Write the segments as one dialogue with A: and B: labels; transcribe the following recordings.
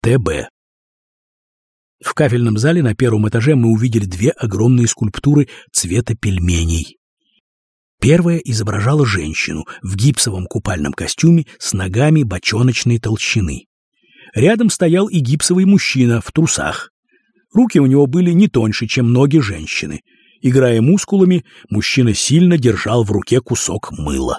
A: ТБ. В кафельном зале на первом этаже мы увидели две огромные скульптуры цвета пельменей. Первая изображала женщину в гипсовом купальном костюме с ногами бочоночной толщины. Рядом стоял и гипсовый мужчина в трусах. Руки у него были не тоньше, чем ноги женщины. Играя мускулами, мужчина сильно держал в руке кусок мыла.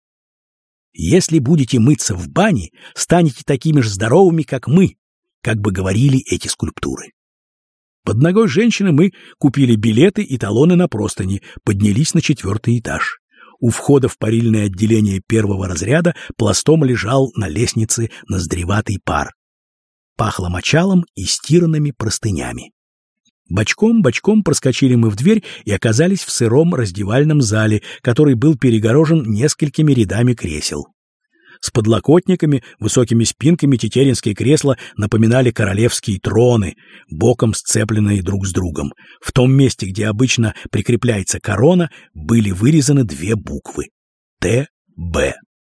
A: «Если будете мыться в бане, станете такими же здоровыми, как мы», как бы говорили эти скульптуры. Под ногой женщины мы купили билеты и талоны на простыни, поднялись на 4-й этаж. У входа в парильное отделение первого разряда пластом лежал на лестнице ноздреватый пар. Пахло мочалом и стиранными простынями. Бочком проскочили мы в дверь и оказались в сыром раздевальном зале, который был перегорожен несколькими рядами кресел. С подлокотниками, высокими спинками тетеринские кресла напоминали королевские троны, боком сцепленные друг с другом. В том месте, где обычно прикрепляется корона, были вырезаны две буквы — ТБ.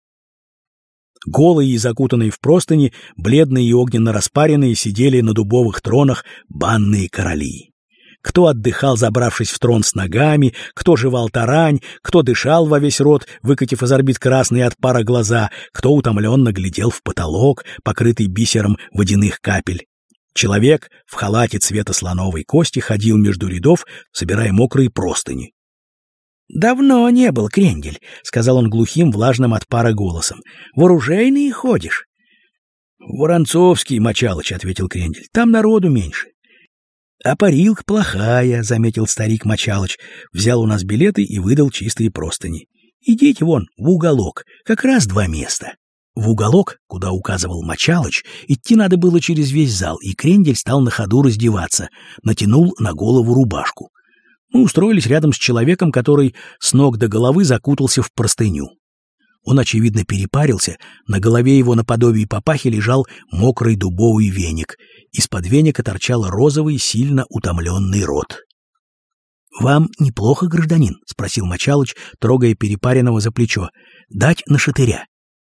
A: Голые и закутанные в простыни, бледные и огненно распаренные, сидели на дубовых тронах банные короли. Кто отдыхал, забравшись в трон с ногами, кто жевал тарань, кто дышал во весь рот, выкатив из орбит красные от пара глаза, кто утомленно глядел в потолок, покрытый бисером водяных капель. Человек в халате цвета слоновой кости ходил между рядов, собирая мокрые простыни. «Давно не был, Крендель», — сказал он глухим, влажным от пара голосом. «В оружейные ходишь?» «Воронцовский, Мочалыч», — ответил Крендель. «Там народу меньше». «А парилка плохая», — заметил старик Мочалыч. Взял у нас билеты и выдал чистые простыни. «Идите вон, в уголок, как раз 2 места». В уголок, куда указывал Мочалыч, идти надо было через весь зал, и Крендель стал на ходу раздеваться, натянул на голову рубашку. Мы устроились рядом с человеком, который с ног до головы закутался в простыню. Он, очевидно, перепарился, на голове его наподобие папахи лежал мокрый дубовый веник. Из-под веника торчал розовый, сильно утомленный рот. «Вам неплохо, гражданин?» — спросил Мочалыч, трогая перепаренного за плечо. «Дать на шатыря?»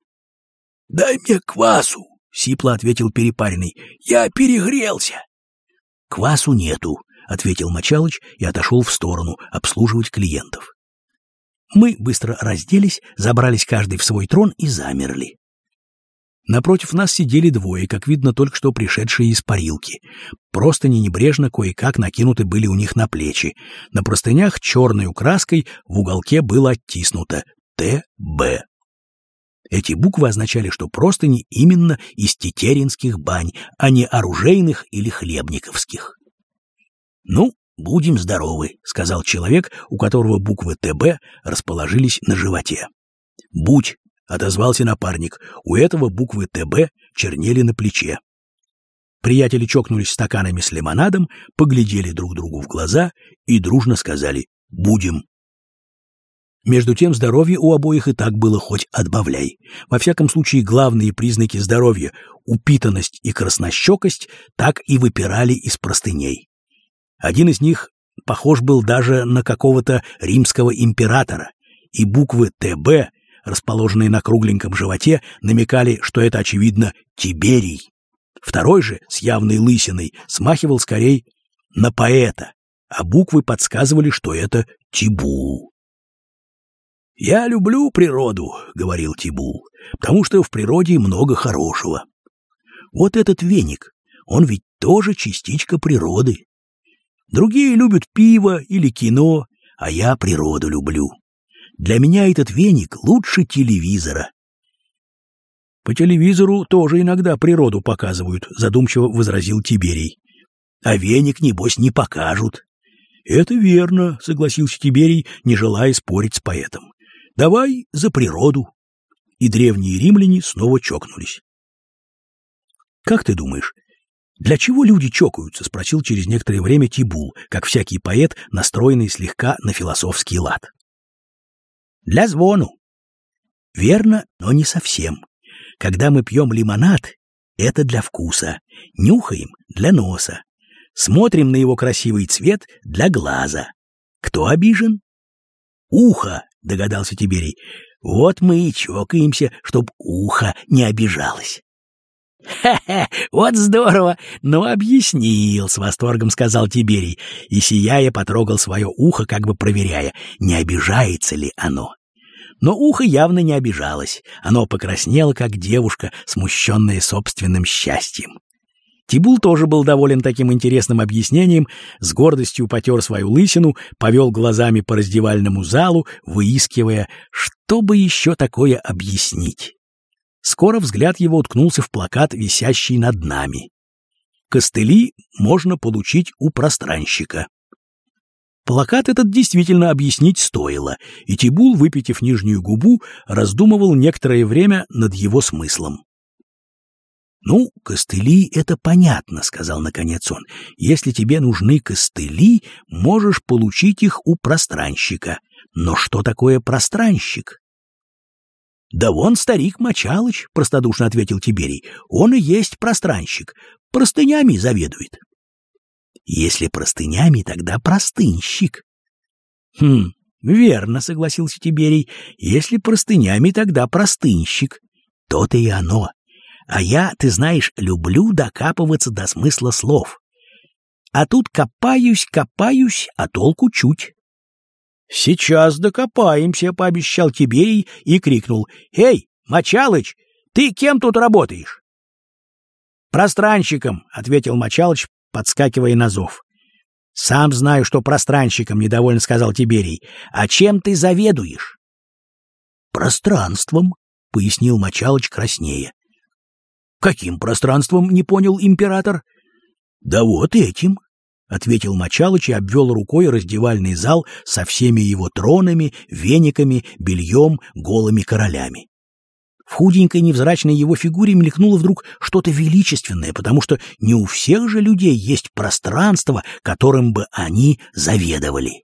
A: «Дай мне квасу», — сипло ответил перепаренный. «Я перегрелся». «Квасу нету», — ответил Мочалыч и отошел в сторону обслуживать клиентов. Мы быстро разделись, забрались каждый в свой трон и замерли. Напротив нас сидели двое, как видно, только что пришедшие из парилки. Простыни небрежно кое-как накинуты были у них на плечи. На простынях черной краской в уголке было оттиснуто «ТБ». Эти буквы означали, что простыни именно из тетеринских бань, а не оружейных или хлебниковских. «Ну, будем здоровы», — сказал человек, у которого буквы ТБ расположились на животе. «Будь», — отозвался напарник, — у этого буквы ТБ чернели на плече. Приятели чокнулись стаканами с лимонадом, поглядели друг другу в глаза и дружно сказали «будем». Между тем здоровье у обоих и так было хоть отбавляй. Во всяком случае, главные признаки здоровья — упитанность и краснощекость — так и выпирали из простыней. Один из них похож был даже на какого-то римского императора, и буквы ТБ, расположенные на кругленьком животе, намекали, что это, очевидно, Тиберий. Второй же, с явной лысиной, смахивал скорее на поэта, а буквы подсказывали, что это Тибул. «Я люблю природу», — говорил Тибул, — «потому что в природе много хорошего. Вот этот веник, он ведь тоже частичка природы. Другие любят пиво или кино, а я природу люблю. Для меня этот веник лучше телевизора». «По телевизору тоже иногда природу показывают», — задумчиво возразил Тиберий. «А веник, небось, не покажут». «Это верно», — согласился Тиберий, не желая спорить с поэтом. «Давай за природу». И древние римляне снова чокнулись. «Как ты думаешь, для чего люди чокаются?» — спросил через некоторое время Тибул, как всякий поэт, настроенный слегка на философский лад. «Для звону». «Верно, но не совсем. Когда мы пьем лимонад, это для вкуса, нюхаем — для носа, смотрим на его красивый цвет — для глаза. Кто обижен?» «Ухо», — догадался Тиберий. «Вот мы и чокаемся, чтоб ухо не обижалось». «Ха-ха, вот здорово! Ну, объяснил!» — с восторгом сказал Тиберий, и, сияя, потрогал свое ухо, как бы проверяя, не обижается ли оно. Но ухо явно не обижалось, оно покраснело, как девушка, смущенная собственным счастьем. Тибул тоже был доволен таким интересным объяснением, с гордостью потер свою лысину, повел глазами по раздевальному залу, выискивая, что бы еще такое объяснить. Скоро взгляд его уткнулся в плакат, висящий над нами. «Костыли можно получить у пространщика». Плакат этот действительно объяснить стоило, и Тибул, выпитив нижнюю губу, раздумывал некоторое время над его смыслом. «Ну, костыли — это понятно», — сказал наконец он. «Если тебе нужны костыли, можешь получить их у пространщика. Но что такое пространщик?» «Да вон старик Мочалыч», — простодушно ответил Тиберий. «Он и есть пространщик. Простынями заведует». «Если простынями, тогда простынщик». Верно», — согласился Тиберий. «Если простынями, тогда простынщик. То-то и оно. А я, ты знаешь, люблю докапываться до смысла слов. А тут копаюсь, а толку чуть». «Сейчас докопаемся», — пообещал Тиберий и крикнул. «Эй, Мочалыч, ты кем тут работаешь?» «Пространщиком», — ответил Мочалыч, подскакивая на зов. «Сам знаю, что пространщиком», — недовольно сказал Тиберий. «А чем ты заведуешь?» «Пространством», — пояснил Мочалыч краснея. «Каким пространством?» — не понял император. «Да вот этим», — ответил Мочалыч и обвел рукой раздевальный зал со всеми его тронами, вениками, бельем, голыми королями. В худенькой невзрачной его фигуре мелькнуло вдруг что-то величественное, потому что не у всех же людей есть пространство, которым бы они заведовали.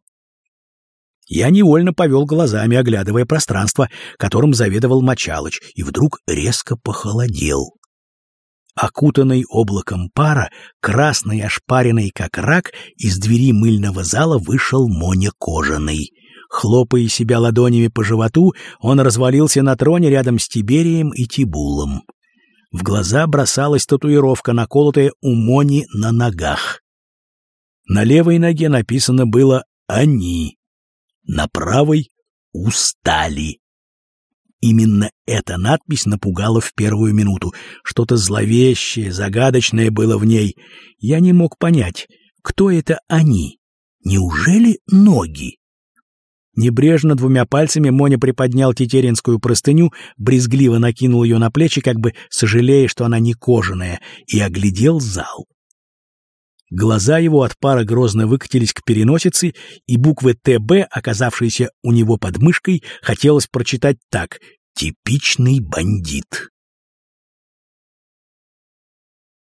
A: Я невольно повел глазами, оглядывая пространство, которым заведовал Мочалыч, и вдруг резко похолодел. Окутанный облаком пара, красный, ошпаренный как рак, из двери мыльного зала вышел Моня Кожаный. Хлопая себя ладонями по животу, он развалился на троне рядом с Тиберием и Тибулом. В глаза бросалась татуировка, наколотая у Мони на ногах. На левой ноге написано было «Они», на правой «Устали». Именно эта надпись напугала в первую минуту. Что-то зловещее, загадочное было в ней. Я не мог понять, кто это «они». Неужели ноги? Небрежно двумя пальцами Моня приподнял тетеринскую простыню, брезгливо накинул ее на плечи, как бы сожалея, что она не кожаная, и оглядел зал. Глаза его от пара грозно выкатились к переносице, и буквы «ТБ», оказавшиеся у него под мышкой, хотелось прочитать так: «Типичный бандит».